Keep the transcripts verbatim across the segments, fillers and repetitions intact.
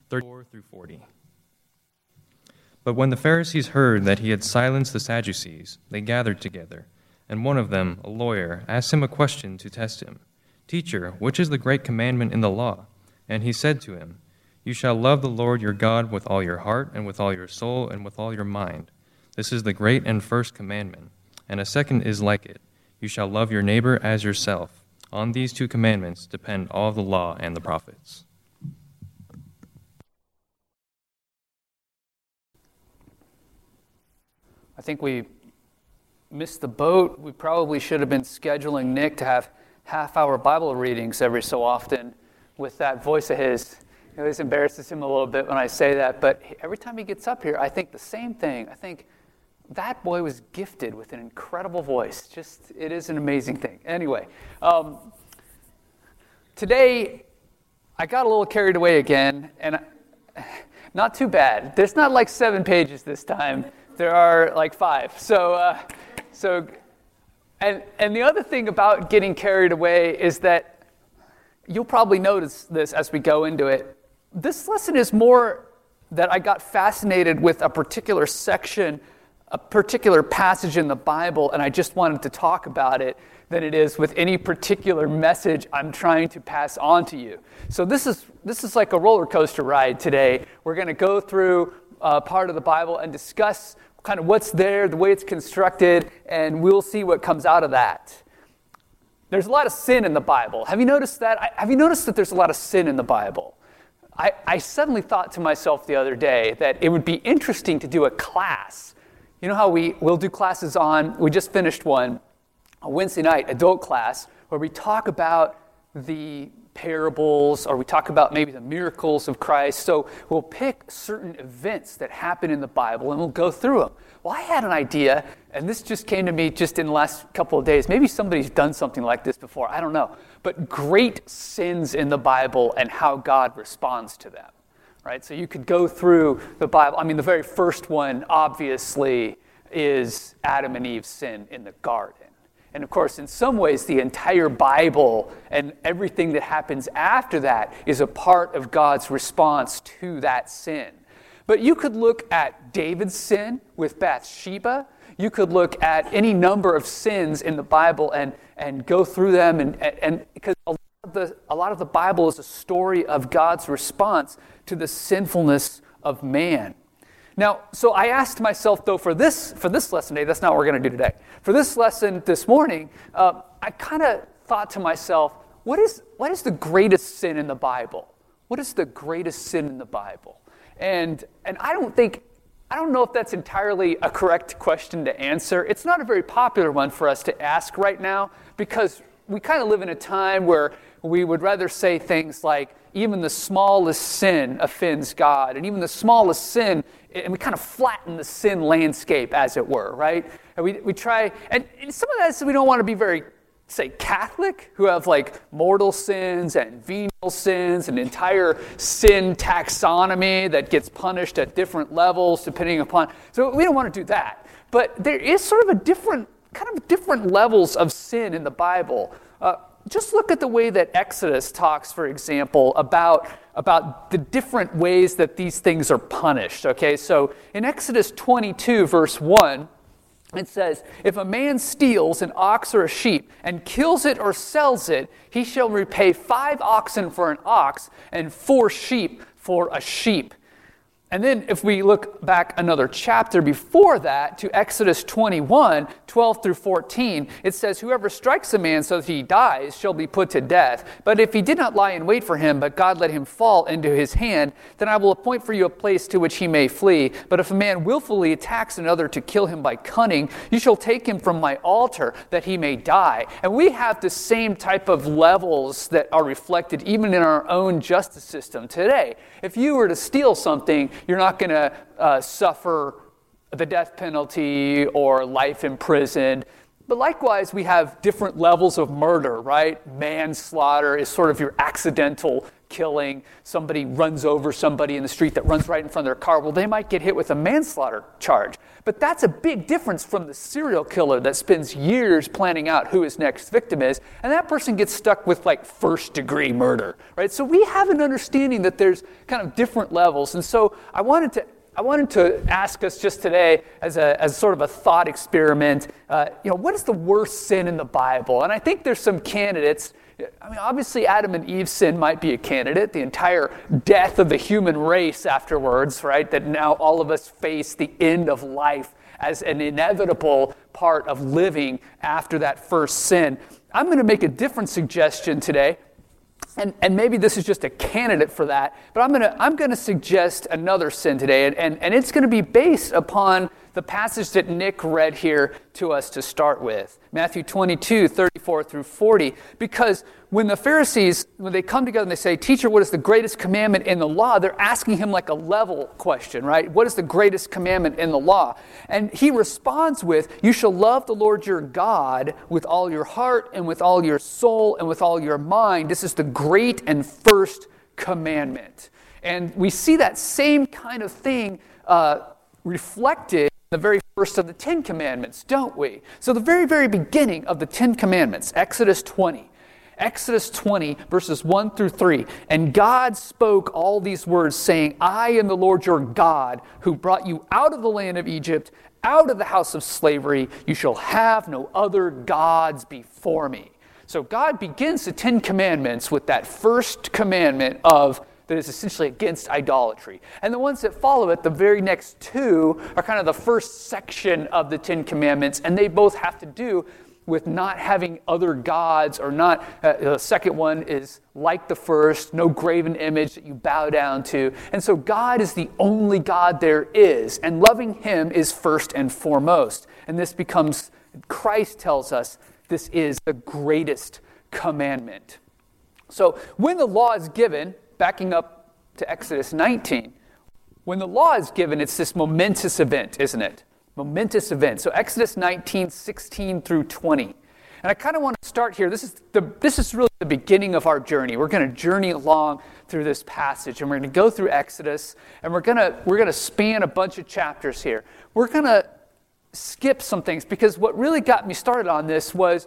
thirty-four through forty. But when the Pharisees heard that he had silenced the Sadducees, they gathered together, and one of them, a lawyer, asked him a question to test him. "Teacher, which is the great commandment in the law?" And he said to him, "You shall love the Lord your God with all your heart, and with all your soul, and with all your mind. This is the great and first commandment. And a second is like it. You shall love your neighbor as yourself. On these two commandments depend all the law and the prophets." I think we missed the boat. We probably should have been scheduling Nick to have half-hour Bible readings every so often with that voice of his. It always embarrasses him a little bit when I say that, but every time he gets up here, I think the same thing. I think that boy was gifted with an incredible voice. Just, it is an amazing thing. Anyway, um, today I got a little carried away again, and I, not too bad. There's not like seven pages this time. There are like five. So, uh, so, and and the other thing about getting carried away is that you'll probably notice this as we go into it. This lesson is more that I got fascinated with a particular section, a particular passage in the Bible, and I just wanted to talk about it, than it is with any particular message I'm trying to pass on to you. So this is this is like a roller coaster ride today. We're going to go through uh, part of the Bible and discuss kind of what's there, the way it's constructed, and we'll see what comes out of that. There's a lot of sin in the Bible. Have you noticed that? I, have you noticed that there's a lot of sin in the Bible? I, I suddenly thought to myself the other day that it would be interesting to do a class. You know how we will do classes on, we just finished one, a Wednesday night adult class, where we talk about the parables, or we talk about maybe the miracles of Christ. So we'll pick certain events that happen in the Bible and we'll go through them. Well, I had an idea, and this just came to me just in the last couple of days. Maybe somebody's done something like this before. I don't know. But great sins in the Bible and how God responds to them. Right? So you could go through the Bible. I mean, the very first one, obviously, is Adam and Eve's sin in the garden. And of course, in some ways, the entire Bible and everything that happens after that is a part of God's response to that sin. But you could look at David's sin with Bathsheba. You could look at any number of sins in the Bible and, and go through them. And, and, and because a lot, of the, a lot of the Bible is a story of God's response to the sinfulness of man. Now, so I asked myself, though, for this for this lesson today, that's not what we're going to do today. For this lesson this morning, uh, I kind of thought to myself, what is what is the greatest sin in the Bible? What is the greatest sin in the Bible? And and I don't think, I don't know if that's entirely a correct question to answer. It's not a very popular one for us to ask right now, because we kind of live in a time where we would rather say things like, even the smallest sin offends God, and even the smallest sin, and we kind of flatten the sin landscape, as it were, right? And we we try, and, and some of that is we don't want to be very, say, Catholic, who have like mortal sins and venial sins, and entire sin taxonomy that gets punished at different levels depending upon. So we don't want to do that. But there is sort of a different, kind of different levels of sin in the Bible. Uh, Just look at the way that Exodus talks, for example, about, about the different ways that these things are punished. Okay, so in Exodus twenty-two, verse one, it says, "If a man steals an ox or a sheep and kills it or sells it, he shall repay five oxen for an ox and four sheep for a sheep." And then if we look back another chapter before that to Exodus twenty-one, twelve through fourteen, it says, "Whoever strikes a man so that he dies shall be put to death. But if he did not lie in wait for him, but God let him fall into his hand, then I will appoint for you a place to which he may flee. But if a man willfully attacks another to kill him by cunning, you shall take him from my altar that he may die." And we have the same type of levels that are reflected even in our own justice system today. If you were to steal something, you're not going to uh, suffer the death penalty or life imprisoned. But likewise, we have different levels of murder, right? Manslaughter is sort of your accidental killing. Somebody runs over somebody in the street that runs right in front of their car. Well, they might get hit with a manslaughter charge. But that's a big difference from the serial killer that spends years planning out who his next victim is. And that person gets stuck with like first degree murder, right? So we have an understanding that there's kind of different levels. And so I wanted to I wanted to ask us just today, as a as sort of a thought experiment, uh, you know, what is the worst sin in the Bible? And I think there's some candidates. I mean, obviously, Adam and Eve's sin might be a candidate. The entire death of the human race afterwards, right? That now all of us face the end of life as an inevitable part of living after that first sin. I'm going to make a different suggestion today. And, and maybe this is just a candidate for that, but I'm going to I'm going to suggest another sin today, and, and, and it's going to be based upon the passage that Nick read here to us to start with, Matthew twenty-two, thirty-four through forty, because when the Pharisees, when they come together and they say, "Teacher, what is the greatest commandment in the law?" they're asking him like a level question, right? What is the greatest commandment in the law? And he responds with, "You shall love the Lord your God with all your heart and with all your soul and with all your mind. This is the great and first commandment." And we see that same kind of thing uh, reflected the very first of the Ten Commandments, don't we? So the very, very beginning of the Ten Commandments, Exodus twenty. Exodus twenty, verses one through three. "And God spoke all these words, saying, I am the Lord your God, who brought you out of the land of Egypt, out of the house of slavery. You shall have no other gods before me." So God begins the Ten Commandments with that first commandment of that is essentially against idolatry. And the ones that follow it, the very next two, are kind of the first section of the Ten Commandments, and they both have to do with not having other gods, or not, uh, the second one is like the first, no graven image that you bow down to. And so God is the only God there is, and loving him is first and foremost. And this becomes, Christ tells us, this is the greatest commandment. So when the law is given, backing up to Exodus nineteen, when the law is given, it's this momentous event, isn't it? Momentous event. So Exodus nineteen, sixteen through twenty. And I kind of want to start here. This is the this is really the beginning of our journey. We're going to journey along through this passage, and we're going to go through Exodus, and we're going to we're going to span a bunch of chapters here. We're going to skip some things, because what really got me started on this was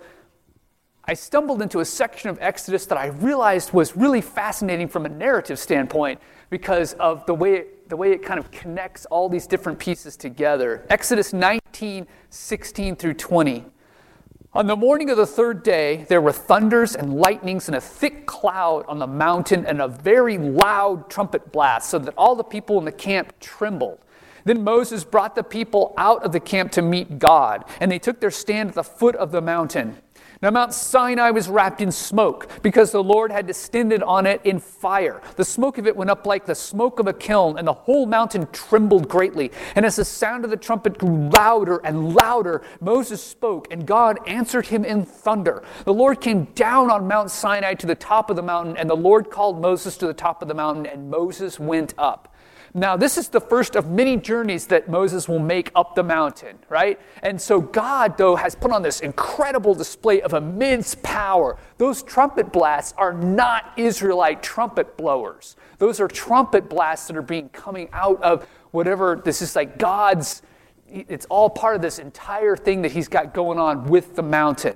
I stumbled into a section of Exodus that I realized was really fascinating from a narrative standpoint because of the way it, the way it kind of connects all these different pieces together. Exodus nineteen, sixteen through twenty. "On the morning of the third day, there were thunders and lightnings and a thick cloud on the mountain and a very loud trumpet blast, so that all the people in the camp trembled. Then Moses brought the people out of the camp to meet God, and they took their stand at the foot of the mountain. Now Mount Sinai was wrapped in smoke, because the Lord had descended on it in fire. The smoke of it went up like the smoke of a kiln, and the whole mountain trembled greatly. And as the sound of the trumpet grew louder and louder, Moses spoke, and God answered him in thunder. The Lord came down on Mount Sinai to the top of the mountain, and the Lord called Moses to the top of the mountain, and Moses went up." Now, this is the first of many journeys that Moses will make up the mountain, right? And so God, though, has put on this incredible display of immense power. Those trumpet blasts are not Israelite trumpet blowers. Those are trumpet blasts that are being coming out of whatever, this is like God's, it's all part of this entire thing that he's got going on with the mountain.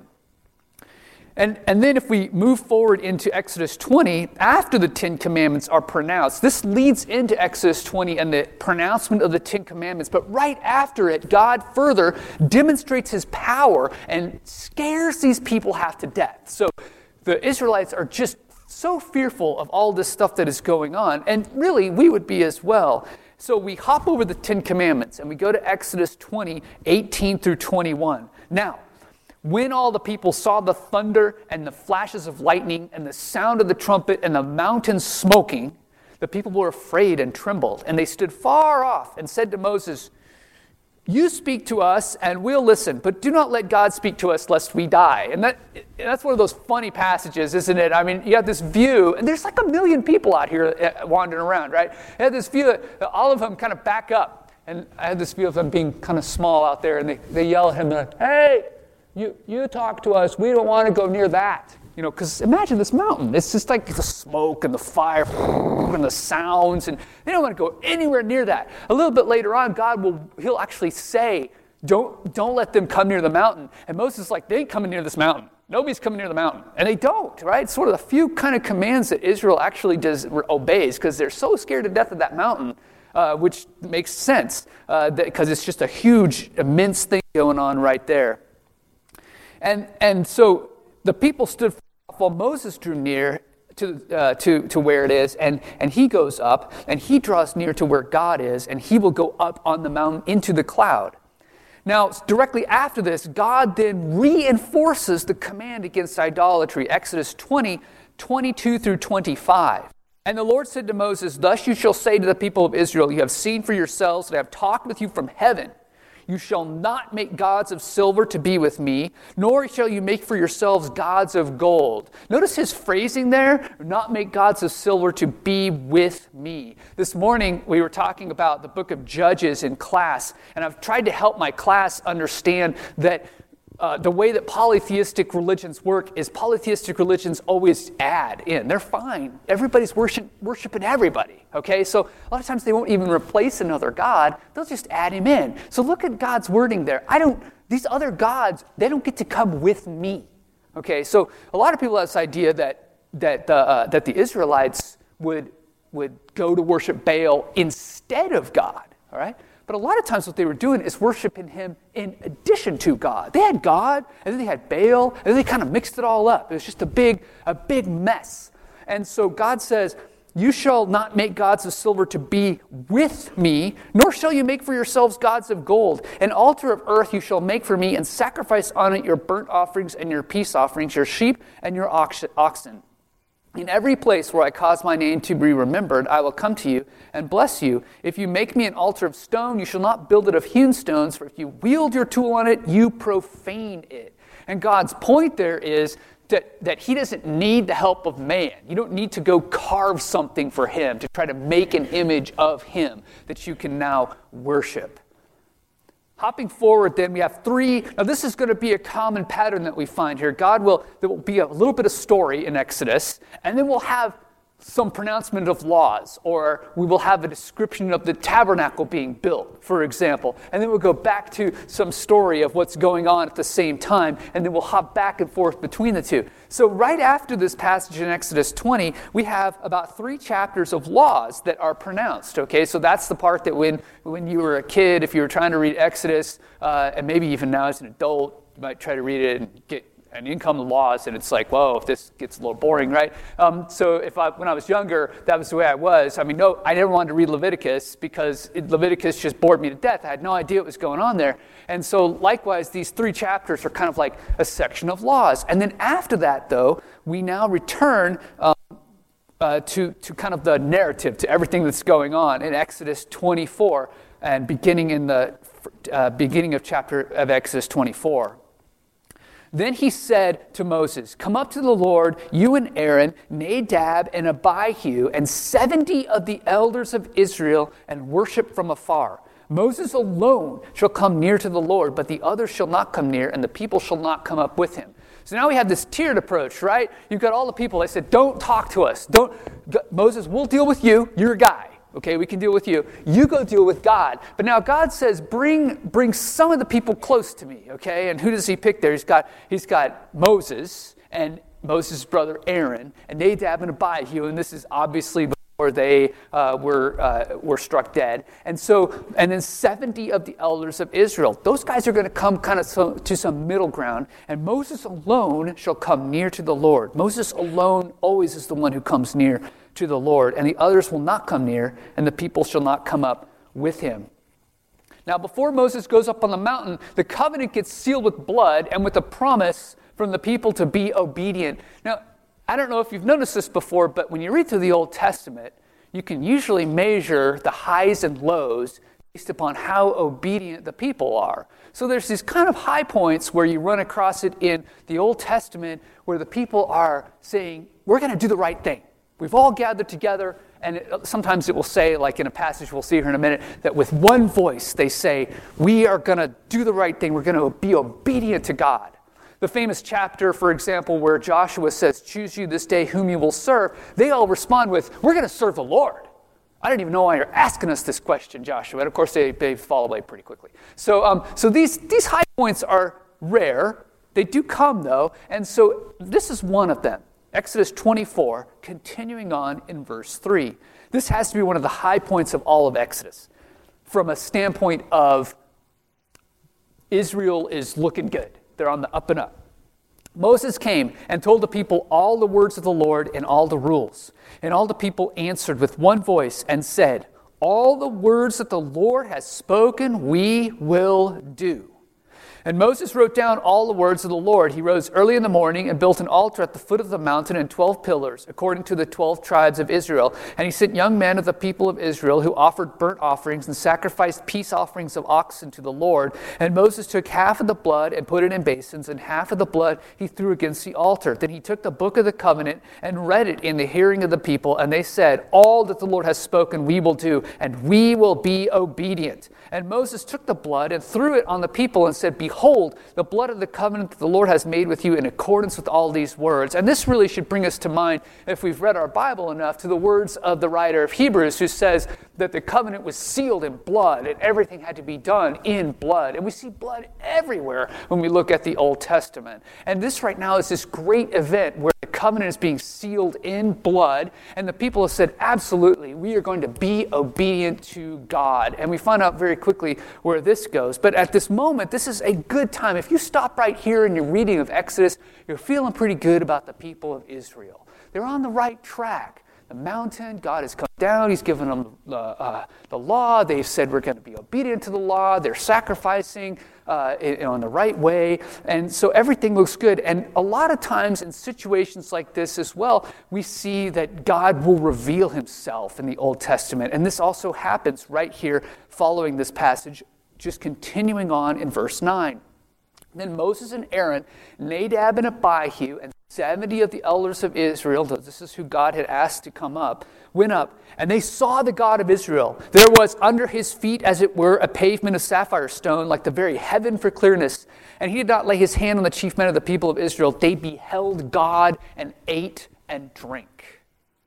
And, and then if we move forward into Exodus twenty, after the Ten Commandments are pronounced, this leads into Exodus twenty and the pronouncement of the Ten Commandments. But right after it, God further demonstrates his power and scares these people half to death. So the Israelites are just so fearful of all this stuff that is going on. And really, we would be as well. So we hop over the Ten Commandments and we go to Exodus twenty, eighteen through twenty-one. Now, when all the people saw the thunder and the flashes of lightning and the sound of the trumpet and the mountain smoking, the people were afraid and trembled. And they stood far off and said to Moses, "You speak to us and we'll listen, but do not let God speak to us lest we die." And that that's one of those funny passages, isn't it? I mean, you have this view, and there's like a million people out here wandering around, right? You have this view that all of them kind of back up. And I had this view of them being kind of small out there, and they, they yell at him, they're like, "Hey, you, you talk to us. We don't want to go near that. You know, because imagine this mountain. It's just like the smoke and the fire and the sounds, and they don't want to go anywhere near that. A little bit later on, God will, he'll actually say, don't, don't let them come near the mountain. And Moses is like, they ain't coming near this mountain. Nobody's coming near the mountain. And they don't, right? It's sort of the few kind of commands that Israel actually does obeys, because they're so scared to death of that mountain, uh, which makes sense, because uh, it's just a huge, immense thing going on right there. And, and so the people stood while Moses drew near to, uh, to, to where it is, and, and he goes up, and he draws near to where God is, and he will go up on the mountain into the cloud. Now, directly after this, God then reinforces the command against idolatry, Exodus twenty, twenty-two through twenty-five. And the Lord said to Moses, thus you shall say to the people of Israel, you have seen for yourselves that I have talked with you from heaven. You shall not make gods of silver to be with me, nor shall you make for yourselves gods of gold. Notice his phrasing there, not make gods of silver to be with me. This morning we were talking about the book of Judges in class, and I've tried to help my class understand that Uh, the way that polytheistic religions work is polytheistic religions always add in. They're fine. Everybody's worship, worshiping everybody, okay? So a lot of times they won't even replace another god. They'll just add him in. So look at God's wording there. I don't, these other gods, they don't get to come with me, okay? So a lot of people have this idea that that the, uh, that the Israelites would, would go to worship Baal instead of God, all right? But a lot of times what they were doing is worshiping him in addition to God. They had God, and then they had Baal, and then they kind of mixed it all up. It was just a big, a big mess. And so God says, you shall not make gods of silver to be with me, nor shall you make for yourselves gods of gold. An altar of earth you shall make for me, and sacrifice on it your burnt offerings and your peace offerings, your sheep and your oxen. In every place where I cause my name to be remembered, I will come to you and bless you. If you make me an altar of stone, you shall not build it of hewn stones, for if you wield your tool on it, you profane it. And God's point there is that, that he doesn't need the help of man. You don't need to go carve something for him to try to make an image of him that you can now worship. Hopping forward then, we have three. Now this is going to be a common pattern that we find here. God will, there will be a little bit of story in Exodus, and then we'll have some pronouncement of laws, or we will have a description of the tabernacle being built, for example. And then we'll go back to some story of what's going on at the same time, and then we'll hop back and forth between the two. So right after this passage in Exodus twenty, we have about three chapters of laws that are pronounced, okay? So that's the part that when, when you were a kid, if you were trying to read Exodus, uh, and maybe even now as an adult, you might try to read it and get and in come the laws, and it's like, whoa, if this gets a little boring, right? Um, so if I, when I was younger, that was the way I was. I mean, no, I never wanted to read Leviticus because it, Leviticus just bored me to death. I had no idea what was going on there. And so likewise, these three chapters are kind of like a section of laws. And then after that, though, we now return um, uh, to, to kind of the narrative, to everything that's going on in Exodus twenty-four, and beginning in the uh, beginning of chapter of Exodus twenty-four. Then he said to Moses, come up to the Lord, you and Aaron, Nadab and Abihu, and seventy of the elders of Israel, and worship from afar. Moses alone shall come near to the Lord, but the others shall not come near, and the people shall not come up with him. So now we have this tiered approach, right? You've got all the people. They said, don't talk to us. Don't, Moses, we'll deal with you. You're a guy. Okay, we can deal with you. You go deal with God. But now God says, bring bring some of the people close to me, okay? And who does he pick there? He's got he's got Moses and Moses' brother Aaron and Nadab and Abihu, and this is obviously before they uh, were uh, were struck dead. And so, and then seventy of the elders of Israel. Those guys are going to come kind of so, to some middle ground, and Moses alone shall come near to the Lord. Moses alone always is the one who comes near to the Lord, and the others will not come near, and the people shall not come up with him. Now, before Moses goes up on the mountain, the covenant gets sealed with blood and with a promise from the people to be obedient. Now, I don't know if you've noticed this before, but when you read through the Old Testament, you can usually measure the highs and lows based upon how obedient the people are. So there's these kind of high points where you run across it in the Old Testament where the people are saying, we're going to do the right thing. We've all gathered together, and it, sometimes it will say, like in a passage we'll see here in a minute, that with one voice they say, we are going to do the right thing. We're going to be obedient to God. The famous chapter, for example, where Joshua says, choose you this day whom you will serve, they all respond with, we're going to serve the Lord. I don't even know why you're asking us this question, Joshua. And of course, they, they fall away pretty quickly. So, um, so these, these high points are rare. They do come, though. And so this is one of them. Exodus twenty-four, continuing on in verse three. This has to be one of the high points of all of Exodus from a standpoint of Israel is looking good. They're on the up and up. Moses came and told the people all the words of the Lord and all the rules. And all the people answered with one voice and said, all the words that the Lord has spoken, we will do. And Moses wrote down all the words of the Lord. He rose early in the morning and built an altar at the foot of the mountain and twelve pillars, according to the twelve tribes of Israel. And he sent young men of the people of Israel who offered burnt offerings and sacrificed peace offerings of oxen to the Lord. And Moses took half of the blood and put it in basins, and half of the blood he threw against the altar. Then he took the book of the covenant and read it in the hearing of the people. And they said, all that the Lord has spoken we will do, and we will be obedient. And Moses took the blood and threw it on the people and said, behold, the blood of the covenant that the Lord has made with you in accordance with all these words. And this really should bring us to mind, if we've read our Bible enough, to the words of the writer of Hebrews, who says that the covenant was sealed in blood and everything had to be done in blood. And we see blood everywhere when we look at the Old Testament. And this right now is this great event where the covenant is being sealed in blood. And the people have said, absolutely, we are going to be obedient to God. And we find out very quickly where this goes. But at this moment, this is a good time. If you stop right here in your reading of Exodus, you're feeling pretty good about the people of Israel. They're on the right track. The mountain, God has come down. He's given them the, uh, the law. They've said we're going to be obedient to the law. They're sacrificing uh, in, in the right way. And so everything looks good. And a lot of times in situations like this as well, we see that God will reveal himself in the Old Testament. And this also happens right here following this passage, just continuing on in verse nine. Then Moses and Aaron, Nadab and Abihu, and seventy of the elders of Israel, this is who God had asked to come up, went up, and they saw the God of Israel. There was under his feet, as it were, a pavement of sapphire stone, like the very heaven for clearness. And he did not lay his hand on the chief men of the people of Israel. They beheld God and ate and drank.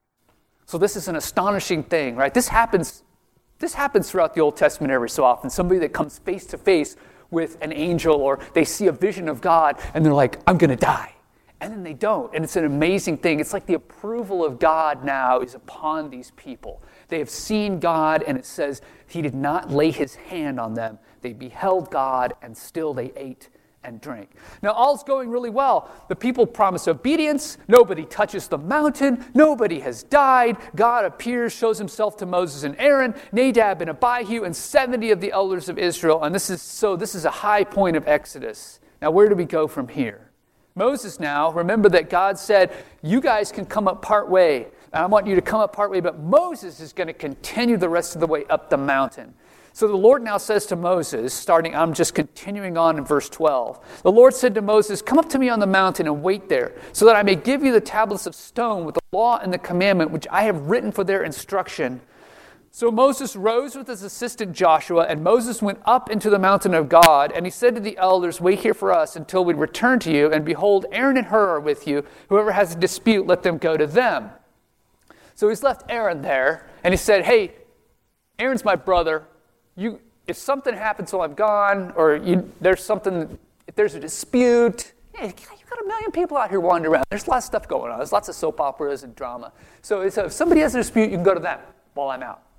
So this is an astonishing thing, right? This happens, this happens throughout the Old Testament every so often. Somebody that comes face to face with an angel, or they see a vision of God, and they're like, I'm going to die. And then they don't. And it's an amazing thing. It's like the approval of God now is upon these people. They have seen God, and it says he did not lay his hand on them. They beheld God, and still they ate and drank. Now, all's going really well. The people promise obedience. Nobody touches the mountain. Nobody has died. God appears, shows himself to Moses and Aaron, Nadab and Abihu, and seventy of the elders of Israel. And this is so this is a high point of Exodus. Now, where do we go from here? Moses now, remember that God said, you guys can come up part way. I want you to come up part way, but Moses is going to continue the rest of the way up the mountain. So the Lord now says to Moses, starting, I'm just continuing on in verse twelve. The Lord said to Moses, come up to me on the mountain and wait there, so that I may give you the tablets of stone with the law and the commandment, which I have written for their instruction. So Moses rose with his assistant Joshua, and Moses went up into the mountain of God, and he said to the elders, wait here for us until we return to you, and behold, Aaron and Hur are with you. Whoever has a dispute, let them go to them. So he's left Aaron there, and he said, hey, Aaron's my brother. You, if something happens while I'm gone, or you, there's something, if there's a dispute, yeah, you've got a million people out here wandering around. There's lots of stuff going on. There's lots of soap operas and drama. So, so if somebody has a dispute, you can go to them while I'm out.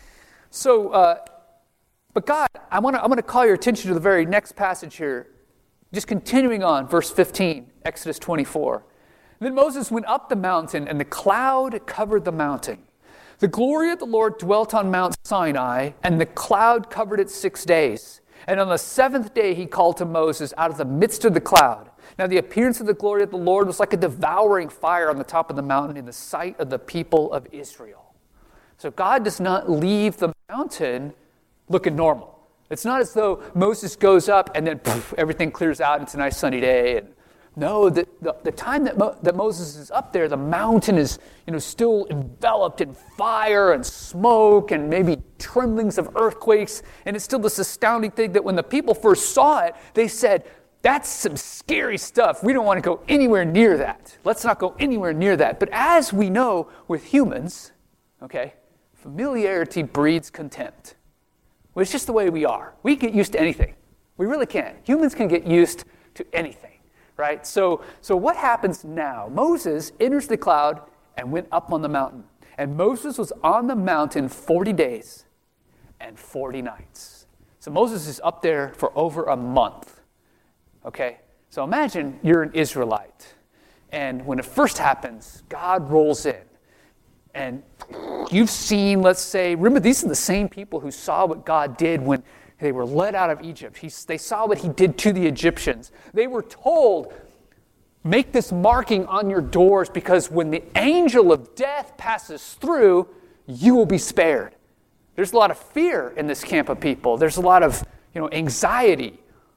So, uh, but God, I want to I want to call your attention to the very next passage here. Just continuing on, verse fifteen, Exodus twenty-four. Then Moses went up the mountain, and the cloud covered the mountain. The glory of the Lord dwelt on Mount Sinai, and the cloud covered it six days. And on the seventh day he called to Moses out of the midst of the cloud. Now the appearance of the glory of the Lord was like a devouring fire on the top of the mountain in the sight of the people of Israel. So God does not leave the mountain looking normal. It's not as though Moses goes up and then poof, everything clears out and it's a nice sunny day. And no, the, the, the time that, Mo, that Moses is up there, the mountain is you know, still enveloped in fire and smoke and maybe tremblings of earthquakes. And it's still this astounding thing that when the people first saw it, they said, That's some scary stuff. We don't want to go anywhere near that. Let's not go anywhere near that. But as we know with humans, okay, familiarity breeds contempt. Well, it's just the way we are. We get used to anything. We really can. Humans can get used to anything, right? So, so what happens now? Moses enters the cloud and went up on the mountain. And Moses was on the mountain forty days and forty nights. So Moses is up there for over a month. Okay, so imagine you're an Israelite, and when it first happens, God rolls in, and you've seen, let's say, remember, these are the same people who saw what God did when they were led out of Egypt. He, they saw what he did to the Egyptians. They were told, make this marking on your doors, because when the angel of death passes through, you will be spared. There's a lot of fear in this camp of people. There's a lot of, you know, anxiety,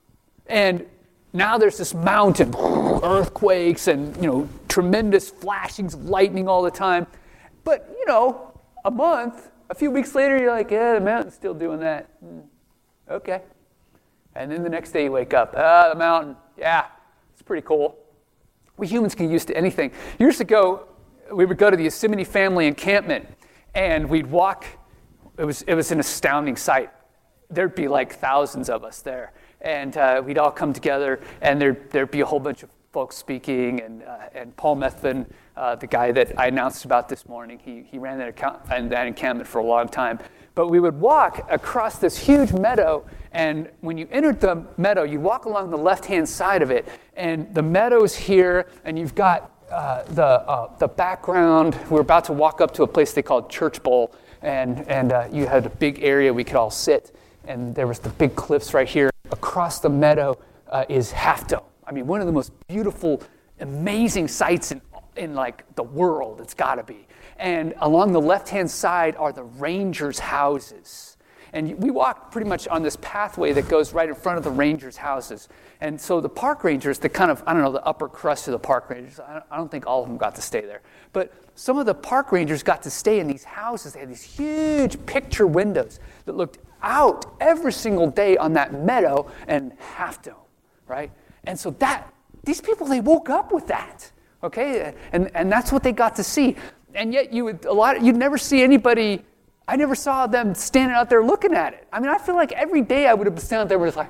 and now there's this mountain, earthquakes and, you know, tremendous flashings of lightning all the time. But, you know, a month, a few weeks later, you're like, yeah, the mountain's still doing that. Mm, okay. And then the next day you wake up, ah, the mountain, yeah, it's pretty cool. We humans get used to anything. Years ago, we would go to the Yosemite family encampment, and we'd walk. It was, it was an astounding sight. There'd be like thousands of us there. And uh, we'd all come together, and there'd, there'd be a whole bunch of folks speaking. And uh, and Paul Methvin, uh, the guy that I announced about this morning, he he ran that, account, that encampment for a long time. But we would walk across this huge meadow, and when you entered the meadow, you walk along the left-hand side of it, and the meadow's here, and you've got uh, the uh, the background. We're about to walk up to a place they called Church Bowl, and and uh, you had a big area we could all sit, and there was the big cliffs right here. Across the meadow uh, is Half Dome. I mean, one of the most beautiful, amazing sights in, in like the world. It's got to be. And along the left-hand side are the rangers' houses. And we walked pretty much on this pathway that goes right in front of the rangers' houses. And so the park rangers, the kind of, I don't know, the upper crust of the park rangers, I don't, I don't think all of them got to stay there. But some of the park rangers got to stay in these houses. They had these huge picture windows that looked out every single day on that meadow and Half Dome, right? And so that, these people, they woke up with that, okay? And and that's what they got to see. And yet you would, a lot, you'd never see anybody, I never saw them standing out there looking at it. I mean, I feel like every day I would have been standing out there with like,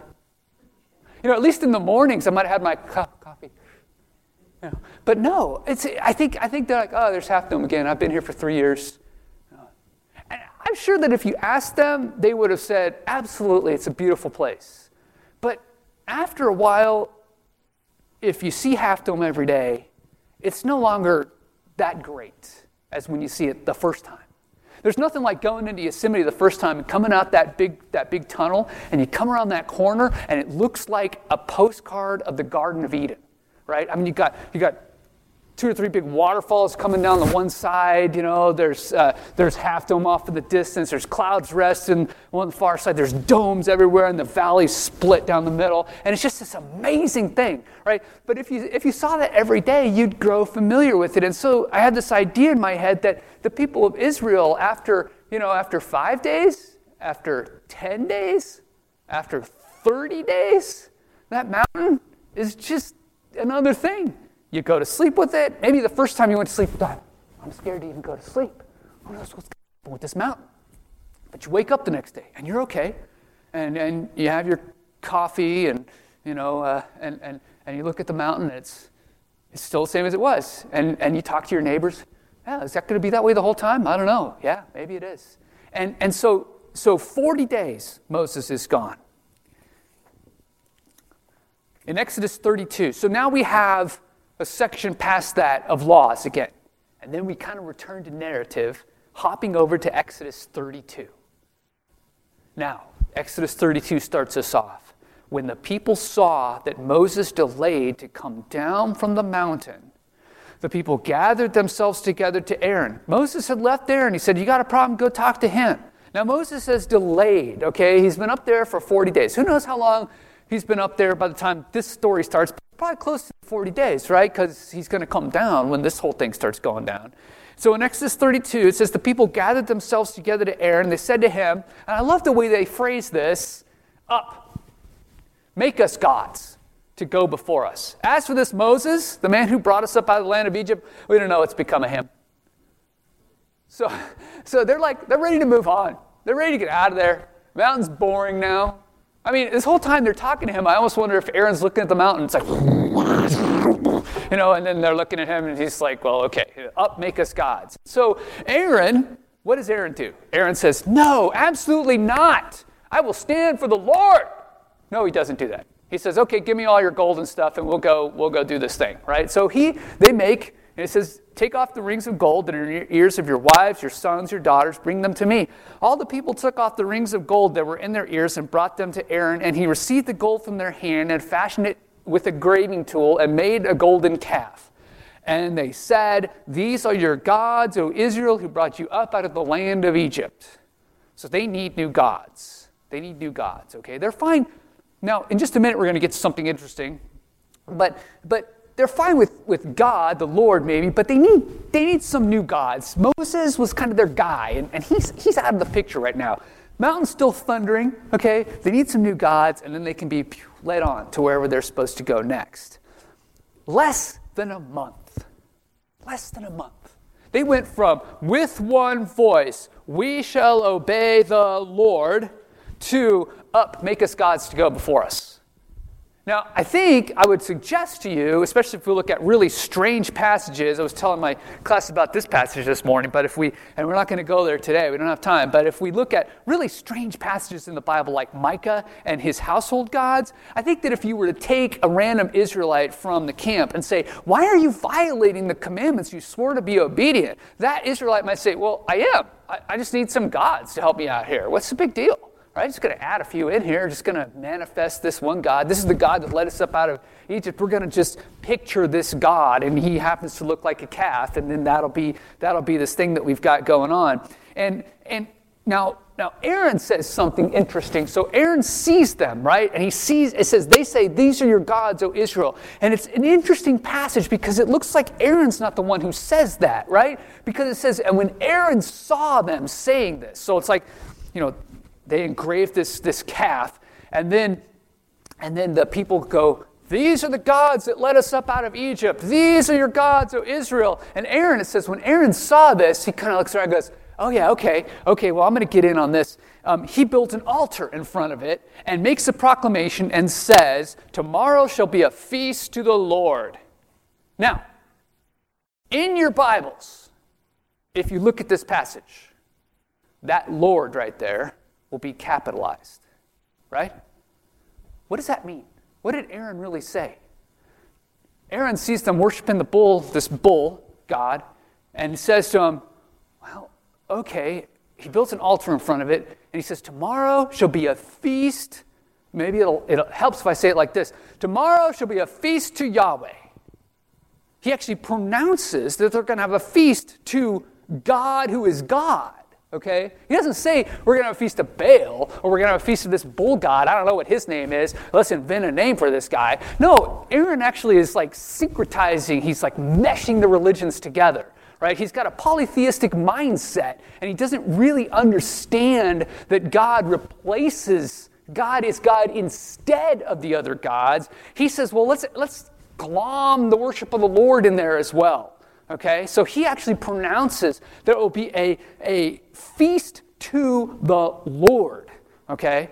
you know, at least in the mornings I might have had my cup of coffee. You know, but no, it's, I think, I think they're like, oh, there's Half Dome again. I've been here for three years. And I'm sure that if you asked them, they would have said, absolutely, it's a beautiful place. But after a while, if you see Half Dome every day, it's no longer that great as when you see it the first time. There's nothing like going into Yosemite the first time and coming out that big that big tunnel, and you come around that corner, and it looks like a postcard of the Garden of Eden, right? I mean, you got you got two or three big waterfalls coming down the one side. You know, there's uh, there's Half Dome off in the distance. There's Clouds Rest on the far side. There's domes everywhere, and the valley's split down the middle. And it's just this amazing thing, right? But if you if you saw that every day, you'd grow familiar with it. And so I had this idea in my head that the people of Israel, after you know, after five days, after ten days, after thirty days, that mountain is just another thing. You go to sleep with it. Maybe the first time you went to sleep, God, I'm scared to even go to sleep. Who knows what's going to happen with this mountain? But you wake up the next day, and you're okay. And and you have your coffee, and you know, uh, and and and you look at the mountain, and it's it's still the same as it was. And and you talk to your neighbors. Yeah, is that going to be that way the whole time? I don't know. Yeah, maybe it is. And and so so forty days, Moses is gone. In Exodus thirty-two, so now we have a section past that of laws again. And then we kind of return to narrative, hopping over to Exodus thirty-two. Now, Exodus thirty-two starts us off. When the people saw that Moses delayed to come down from the mountain, the people gathered themselves together to Aaron. Moses had left there, and he said, you got a problem? Go talk to him. Now, Moses has delayed, okay? He's been up there for forty days. Who knows how long he's been up there by the time this story starts? Probably close to forty days, right? Because he's going to come down when this whole thing starts going down. So in Exodus thirty-two, it says, the people gathered themselves together to Aaron. They said to him, and I love the way they phrase this, up, make us gods. to go before us. As for this Moses, the man who brought us up out of the land of Egypt, we don't know what's become of him. So, so they're like, they're ready to move on. They're ready to get out of there. Mountain's boring now. I mean, this whole time they're talking to him, I almost wonder if Aaron's looking at the mountain. It's like, you know, and then they're looking at him and he's like, well, okay, up, make us gods. So Aaron, what does Aaron do? Aaron says, no, absolutely not. I will stand for the Lord. No, he doesn't do that. He says, okay, give me all your gold and stuff and we'll go, we'll go do this thing, right? So he, they make, and it says, take off the rings of gold that are in your ears of your wives, your sons, your daughters, bring them to me. All the people took off the rings of gold that were in their ears and brought them to Aaron, and he received the gold from their hand and fashioned it with a graving tool and made a golden calf. And they said, these are your gods, O Israel, who brought you up out of the land of Egypt. So they need new gods. They need new gods, okay? They're fine. Now, in just a minute, we're going to get to something interesting. But, but they're fine with, with God, the Lord maybe, but they need they need some new gods. Moses was kind of their guy, and, and he's he's out of the picture right now. Mountain's still thundering, okay? They need some new gods, and then they can be pew, led on to wherever they're supposed to go next. Less than a month. Less than a month. They went from, with one voice, we shall obey the Lord, to up, make us gods to go before us. Now, I think I would suggest to you, especially if we look at really strange passages, I was telling my class about this passage this morning, but if we, and we're not going to go there today, we don't have time, but if we look at really strange passages in the Bible like Micah and his household gods, I think that if you were to take a random Israelite from the camp and say, why are you violating the commandments you swore to be obedient? That Israelite might say, well, I am. I, I just need some gods to help me out here. What's the big deal? Right? Just going to add a few in here. Just going to manifest this one God. This is the God that led us up out of Egypt. We're going to just picture this God, and he happens to look like a calf, and then that'll be that'll be this thing that we've got going on. And and now now Aaron says something interesting. So Aaron sees them, right? And he sees. It says they say, "These are your gods, O Israel." And it's an interesting passage because it looks like Aaron's not the one who says that, right? Because it says, and when Aaron saw them saying this, so it's like, you know. They engraved this, this calf, and then, and then the people go, these are the gods that led us up out of Egypt. These are your gods, O Israel. And Aaron, it says, when Aaron saw this, he kind of looks around and goes, oh yeah, okay, okay, well, I'm going to get in on this. Um, he built an altar in front of it and makes a proclamation and says, tomorrow shall be a feast to the Lord. Now, in your Bibles, if you look at this passage, that Lord right there will be capitalized, right? What does that mean? What did Aaron really say? Aaron sees them worshiping the bull, this bull, God, and he says to him, well, okay, he builds an altar in front of it, and he says, tomorrow shall be a feast. Maybe it'll, it helps if I say it like this. Tomorrow shall be a feast to Yahweh. He actually pronounces that they're going to have a feast to God who is God. Okay? He doesn't say we're going to have a feast of Baal or we're going to have a feast of this bull god. I don't know what his name is. Let's invent a name for this guy. No, Aaron actually is like syncretizing. He's like meshing the religions together. Right? He's got a polytheistic mindset and he doesn't really understand that God replaces, God is God instead of the other gods. He says, well, let's let's glom the worship of the Lord in there as well. Okay, so he actually pronounces there will be a, a feast to the Lord. Okay,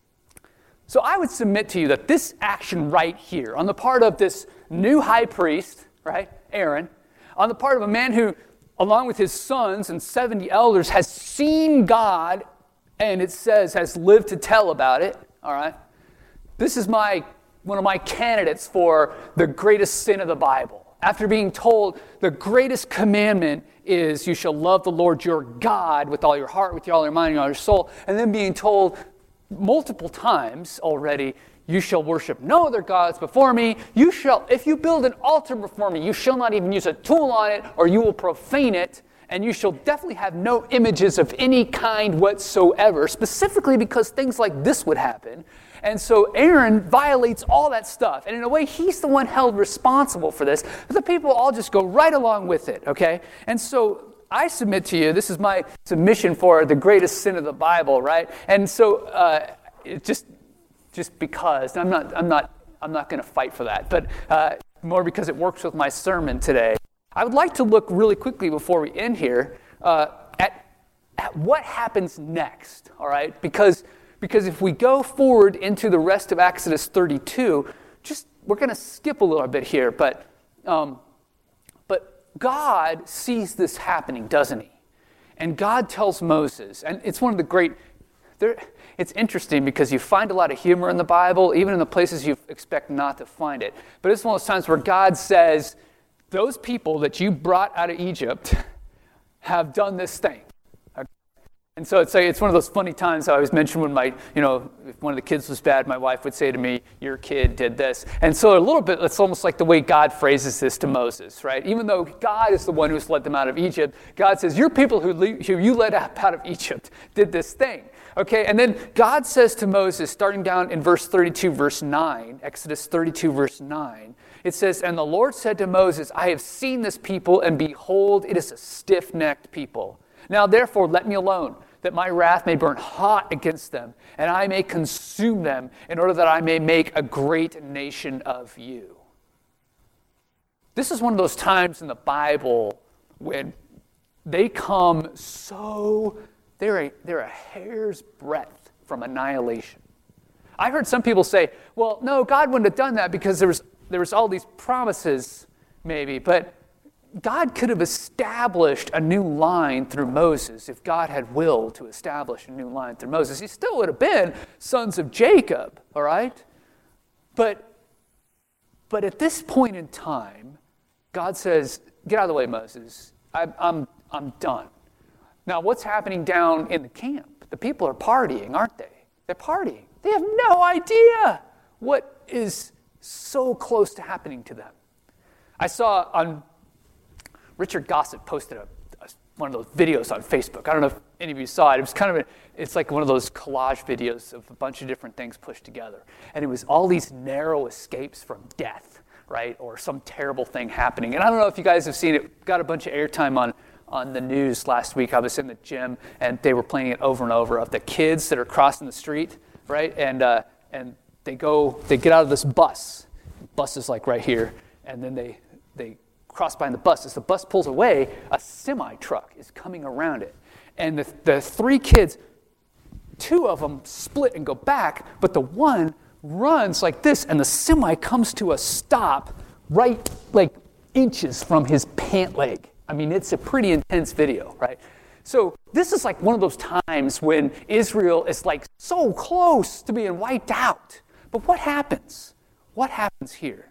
so I would submit to you that this action right here, on the part of this new high priest, right, Aaron, on the part of a man who, along with his sons and seventy elders, has seen God, and it says has lived to tell about it. All right, this is my one of my candidates for the greatest sin of the Bible. After being told the greatest commandment is you shall love the Lord your God with all your heart, with all your mind, and all your soul, and then being told multiple times already, you shall worship no other gods before me. You shall, if you build an altar before me, you shall not even use a tool on it, or you will profane it, and you shall definitely have no images of any kind whatsoever, specifically because things like this would happen. And so Aaron violates all that stuff. And in a way, he's the one held responsible for this. But the people all just go right along with it, okay? And so I submit to you, this is my submission for the greatest sin of the Bible, right? And so uh, it just just because, I'm not I'm not I'm not going to fight for that, but uh, more because it works with my sermon today. I would like to look really quickly before we end here uh, at, at what happens next, all right? Because, because if we go forward into the rest of Exodus thirty-two, just we're going to skip a little bit here, but um, but God sees this happening, doesn't he? And God tells Moses, and it's one of the great, there, it's interesting because you find a lot of humor in the Bible, even in the places you expect not to find it. But it's one of those times where God says, those people that you brought out of Egypt have done this thing. Okay? And so it's like, it's one of those funny times I always mention when my, you know, if one of the kids was bad, my wife would say to me, your kid did this. And so a little bit, it's almost like the way God phrases this to Moses, right? Even though God is the one who's led them out of Egypt, God says, your people who, le- who you led out of Egypt did this thing. Okay, and then God says to Moses, starting down in verse thirty-two, verse nine, Exodus thirty-two, verse nine, it says, and the Lord said to Moses, I have seen this people, and behold, it is a stiff-necked people. Now therefore let me alone, that my wrath may burn hot against them, and I may consume them, in order that I may make a great nation of you. This is one of those times in the Bible when they come so... They're a, they're a hair's breadth from annihilation. I heard some people say, well, no, God wouldn't have done that because there was, there was all these promises, maybe. But God could have established a new line through Moses if God had willed to establish a new line through Moses. He still would have been sons of Jacob, all right? But, but at this point in time, God says, get out of the way, Moses. I, I'm, I'm done. Now, what's happening down in the camp? The people are partying, aren't they? They're partying. They have no idea what is so close to happening to them. I saw on, Richard Gossett posted a, a, one of those videos on Facebook. I don't know if any of you saw it. It was kind of, a, it's like one of those collage videos of a bunch of different things pushed together. And it was all these narrow escapes from death, right? Or some terrible thing happening. And I don't know if you guys have seen it. Got a bunch of airtime on on the news last week. I was in the gym, and they were playing it over and over of the kids that are crossing the street, right? And uh, and they go, they get out of this bus. The bus is like right here, and then they they cross behind the bus. As the bus pulls away, a semi truck is coming around it, and the the three kids, two of them split and go back, but the one runs like this, and the semi comes to a stop right like inches from his pant leg. I mean, it's a pretty intense video, right? So this is like one of those times when Israel is like so close to being wiped out. But what happens? What happens here?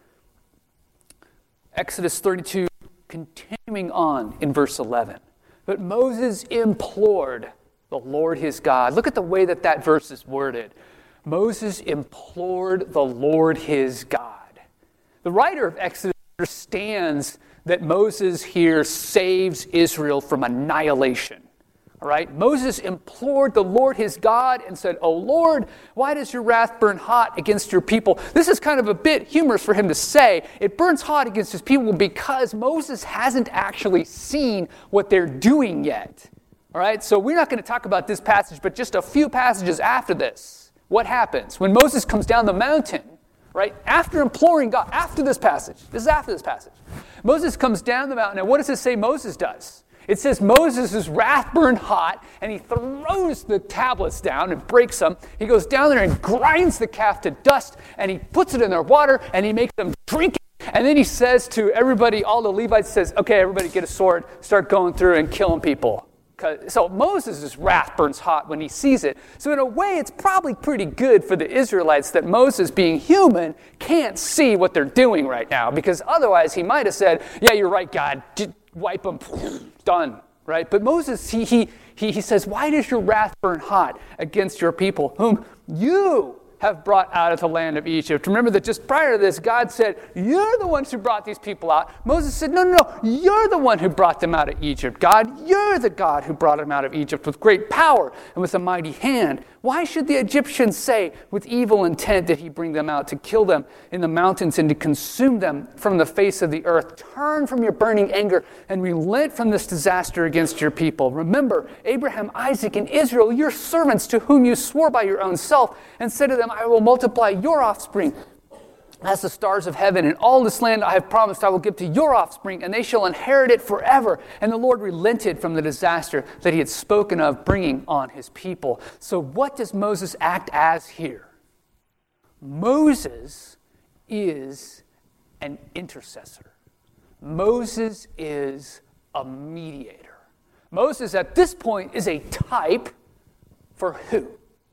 Exodus thirty-two, continuing on in verse eleven. But Moses implored the Lord his God. Look at the way that that verse is worded. Moses implored the Lord his God. The writer of Exodus understands that Moses here saves Israel from annihilation. All right? Moses implored the Lord his God and said, "O Lord, why does your wrath burn hot against your people?" This is kind of a bit humorous for him to say. It burns hot against his people because Moses hasn't actually seen what they're doing yet. All right? So we're not going to talk about this passage, but just a few passages after this. What happens? When Moses comes down the mountain, right? After imploring God, after this passage, this is after this passage, Moses comes down the mountain, and what does it say Moses does? It says Moses' wrath burned hot, and he throws the tablets down and breaks them. He goes down there and grinds the calf to dust, and he puts it in their water, and he makes them drink it. And then he says to everybody, all the Levites, says, "Okay, everybody get a sword, start going through and killing people." So Moses' wrath burns hot when he sees it. So in a way, it's probably pretty good for the Israelites that Moses, being human, can't see what they're doing right now. Because otherwise, he might have said, "Yeah, you're right, God. Just wipe them. Done." Right? But Moses, he, he, he, he says, "Why does your wrath burn hot against your people, whom you have brought out of the land of Egypt?" Remember that just prior to this, God said, "You're the ones who brought these people out." Moses said, no, no, no, "You're the one who brought them out of Egypt, God. You're the God who brought them out of Egypt with great power and with a mighty hand. Why should the Egyptians say, with evil intent did he bring them out, to kill them in the mountains and to consume them from the face of the earth? Turn from your burning anger and relent from this disaster against your people. Remember Abraham, Isaac, and Israel, your servants, to whom you swore by your own self, and said to them, I will multiply your offspring as the stars of heaven, and all this land I have promised I will give to your offspring, and they shall inherit it forever. And the Lord relented from the disaster that he had spoken of bringing on his people. So what does Moses act as here? Moses is an intercessor. Moses is a mediator. Moses at this point is a type for who?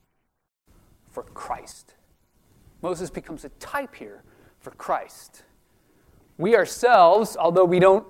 For Christ. Moses becomes a type here for Christ. We ourselves, although we don't,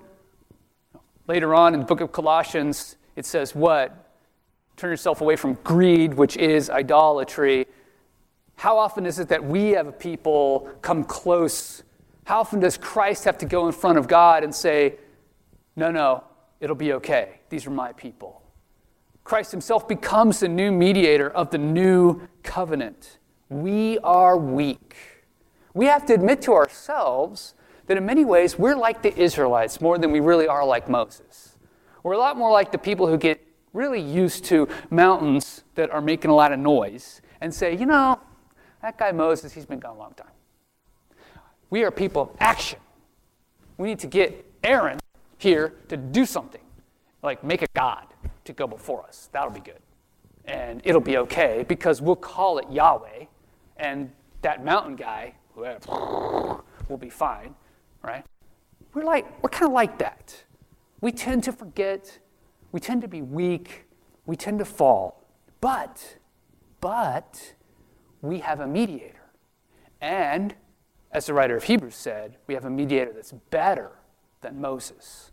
later on in the book of Colossians, it says what? Turn yourself away from greed, which is idolatry. How often is it that we have a people come close? How often does Christ have to go in front of God and say, no, no, it'll be okay. These are my people. Christ himself becomes the new mediator of the new covenant. We are weak. We have to admit to ourselves that in many ways we're like the Israelites more than we really are like Moses. We're a lot more like the people who get really used to mountains that are making a lot of noise and say, you know, that guy Moses, he's been gone a long time. We are people of action. We need to get Aaron here to do something, like make a god to go before us. That'll be good. And it'll be okay because we'll call it Yahweh, and that mountain guy whoever, will be fine, right? We're like we're kind of like that. We tend to forget. We tend to be weak. We tend to fall. But, but we have a mediator. And, as the writer of Hebrews said, we have a mediator that's better than Moses.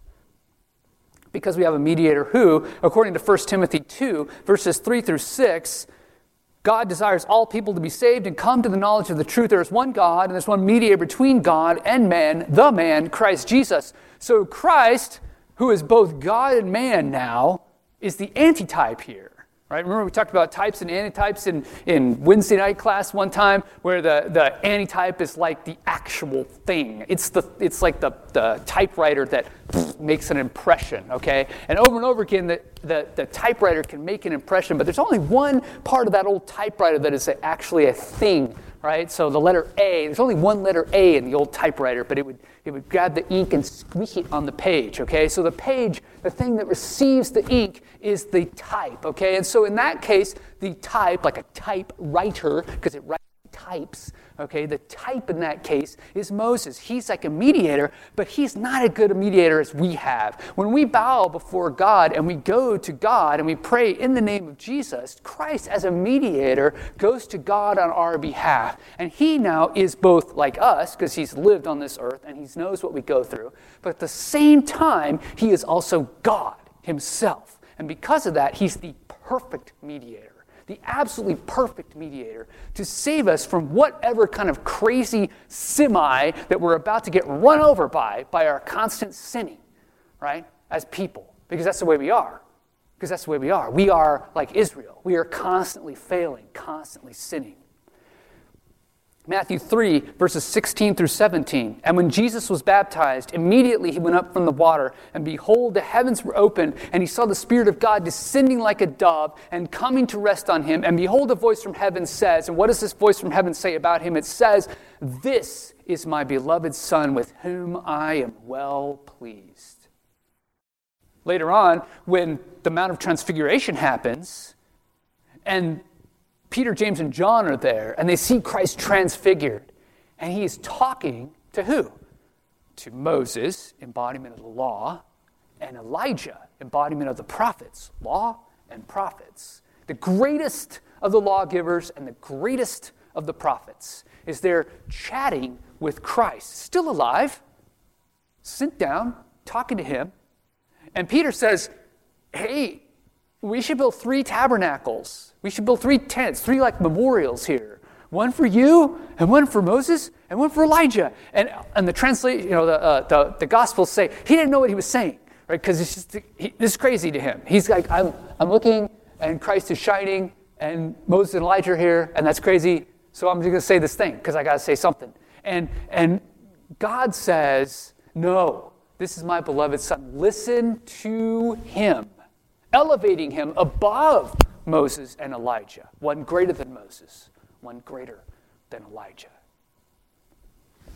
Because we have a mediator who, according to First Timothy two, verses three through six, God desires all people to be saved and come to the knowledge of the truth. There is one God, and there's one mediator between God and man, the man, Christ Jesus. So Christ, who is both God and man now, is the antitype here. Right? Remember we talked about types and antitypes in, in Wednesday night class one time, where the, the antitype is like the actual thing. It's the it's like the, the typewriter that makes an impression, okay? And over and over again, the, the, the typewriter can make an impression, but there's only one part of that old typewriter that is actually a thing, right? So the letter A, there's only one letter A in the old typewriter, but it would it would grab the ink and squeak it on the page, okay? So the page, the thing that receives the ink, is the type, okay? And so in that case, the type, like a typewriter, because it writes types, okay? The type in that case is Moses. He's like a mediator, but he's not as good a mediator as we have. When we bow before God and we go to God and we pray in the name of Jesus, Christ as a mediator goes to God on our behalf. And he now is both like us, because he's lived on this earth and he knows what we go through, but at the same time, he is also God himself. And because of that, he's the perfect mediator, the absolutely perfect mediator to save us from whatever kind of crazy semi that we're about to get run over by, by our constant sinning, right, as people. Because that's the way we are. Because that's the way we are. We are like Israel. We are constantly failing, constantly sinning. Matthew three, verses sixteen through seventeen. And when Jesus was baptized, immediately he went up from the water, and behold, the heavens were opened, and he saw the Spirit of God descending like a dove and coming to rest on him. And behold, a voice from heaven says, and what does this voice from heaven say about him? It says, "This is my beloved Son, with whom I am well pleased." Later on, when the Mount of Transfiguration happens, and Peter, James, and John are there, and they see Christ transfigured. And he is talking to who? To Moses, embodiment of the law, and Elijah, embodiment of the prophets, law and prophets. The greatest of the lawgivers and the greatest of the prophets is there chatting with Christ, still alive, sent down, talking to him. And Peter says, hey, we should build three tabernacles. We should build three tents, three like memorials here. One for you, and one for Moses, and one for Elijah. And and the translate, you know, the uh, the, the Gospels say he didn't know what he was saying, right? Because it's just he, this is crazy to him. He's like, I'm I'm looking, and Christ is shining, and Moses and Elijah are here, and that's crazy. So I'm just going to say this thing because I got to say something. And and God says, no, this is my beloved Son. Listen to him, elevating him above Moses and Elijah. One greater than Moses, one greater than Elijah.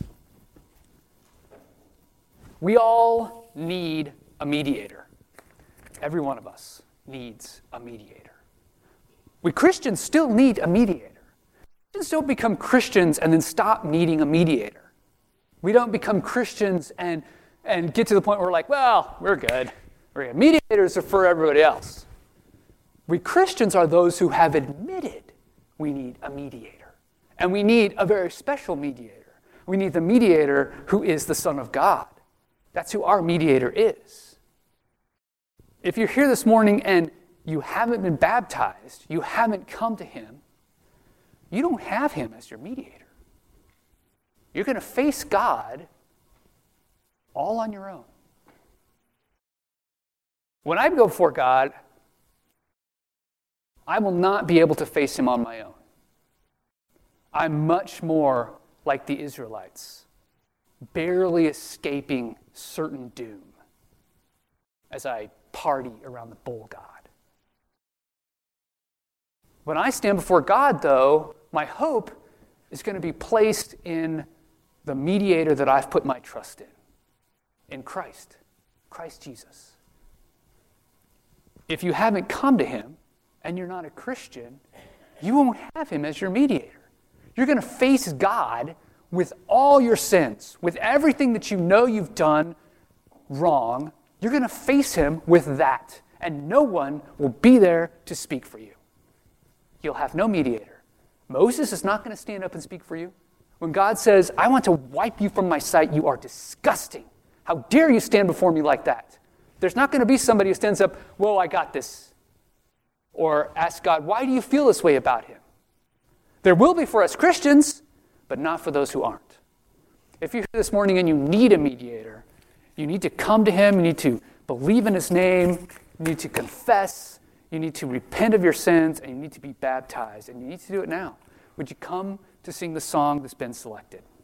We all need a mediator. Every one of us needs a mediator. We Christians still need a mediator. Christians don't become Christians and then stop needing a mediator. We don't become Christians and, and get to the point where we're like, well, we're good. We're good. Mediators are for everybody else. We Christians are those who have admitted we need a mediator. And we need a very special mediator. We need the mediator who is the Son of God. That's who our mediator is. If you're here this morning and you haven't been baptized, you haven't come to him, you don't have him as your mediator. You're going to face God all on your own. When I go before God, I will not be able to face him on my own. I'm much more like the Israelites, barely escaping certain doom as I party around the bull god. When I stand before God, though, my hope is going to be placed in the mediator that I've put my trust in, in Christ, Christ Jesus. If you haven't come to him and you're not a Christian, you won't have him as your mediator. You're going to face God with all your sins, with everything that you know you've done wrong. You're going to face him with that, and no one will be there to speak for you. You'll have no mediator. Moses is not going to stand up and speak for you. When God says, I want to wipe you from my sight, you are disgusting. How dare you stand before me like that? There's not going to be somebody who stands up, whoa, I got this. Or ask God, why do you feel this way about him? There will be for us Christians, but not for those who aren't. If you're here this morning and you need a mediator, you need to come to him, you need to believe in his name, you need to confess, you need to repent of your sins, and you need to be baptized, and you need to do it now. Would you come to sing the song that's been selected?